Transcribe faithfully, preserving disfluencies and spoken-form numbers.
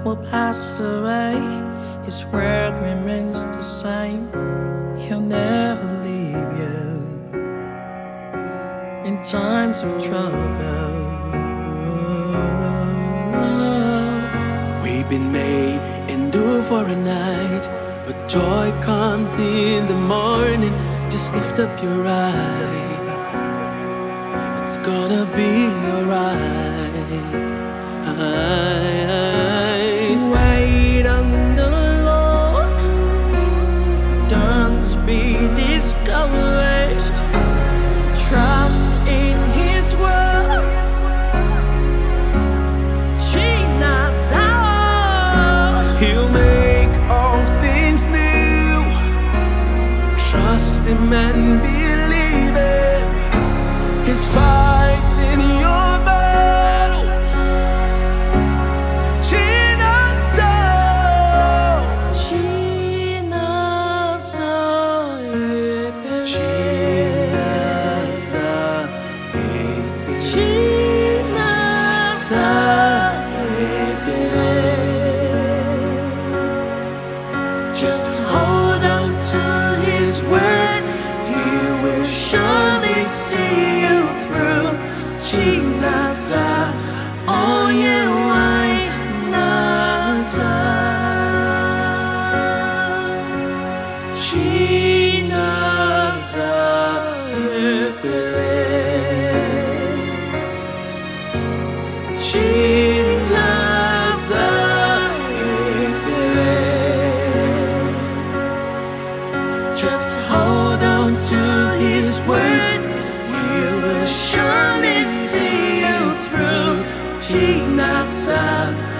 will pass away, His word remains the same. He'll never leave you in times of trouble. We've been made endure for a night, but joy comes in the morning. Just lift up your eyes, it's gonna be alright. Wait on the Lord, don't be discouraged. Trust in His word. He'll make all things new. Trust Him and believe it. He's fighting your battles. Chinaza, Chinaza, Chinaza, Chinaza. Just hold on to His word. He will surely see you through. Chinaza, all you Chinaza, Chinaza, Chinaza. Just hold on to His word. He will surely see you through. Chinaza.